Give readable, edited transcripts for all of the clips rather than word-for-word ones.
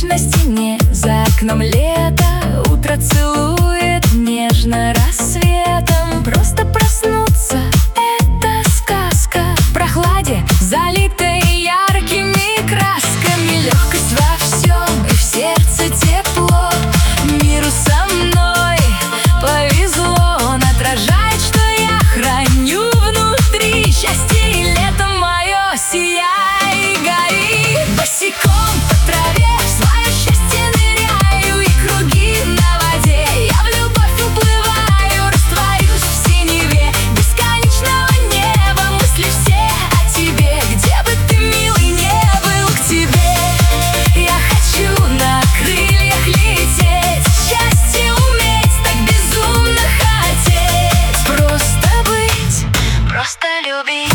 на стене, за окном лето. Утро целует нежно рассветом. Просто проснуться — это сказка. В прохладе, залитой яркими красками. Легкость во всем и в сердце тепло. Миру со мной повезло. Он отражает, что я храню внутри. Счастье и лето мое, сияй и гори. Босиком по траве в свое счастье ныряю, и круги на воде. Я в любовь уплываю, растворюсь в синеве бесконечного неба. Мысли все о тебе, где бы ты, милый, не был, к тебе я хочу на крыльях лететь. Счастье уметь, так безумно хотеть. Просто быть, просто любить.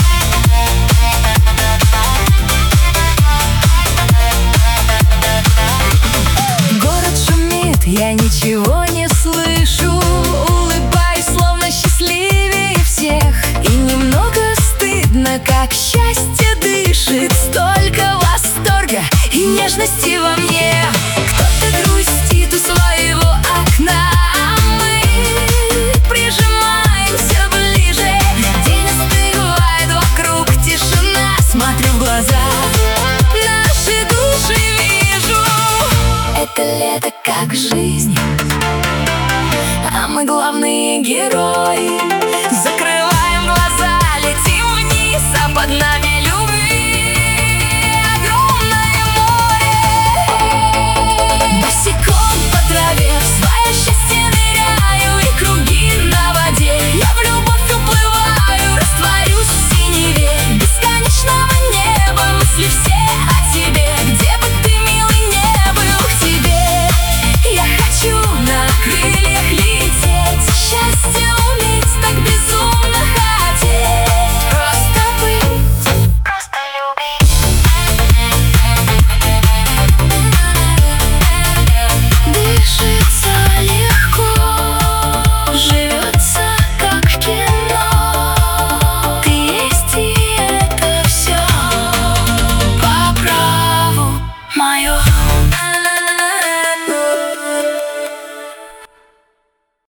Я ничего не слышу, улыбаюсь, словно счастливее всех. И немного стыдно, как счастье дышит. Столько восторга и нежности во мне. Кто-то грустит у своего окна, а мы прижимаемся ближе. День остывает, вокруг тишина. Смотрю в глаза, наши души вижу. Это лето как жизнь, а мы главные герои. Закрываем глаза, летим вниз, а под нами